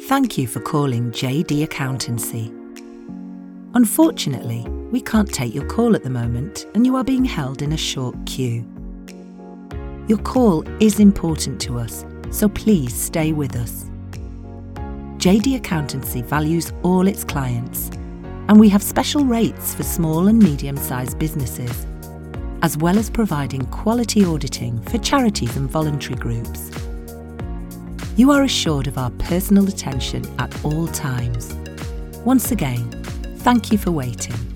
Thank you for calling JD Accountancy. Unfortunately, we can't take your call at the moment and you are being held in a short queue. Your call is important to us, so please stay with us. JD Accountancy values all its clients, and we have special rates for small and medium-sized businesses, as well as providing quality auditing for charities and voluntary groups. You are assured of our personal attention at all times. Once again, thank you for waiting.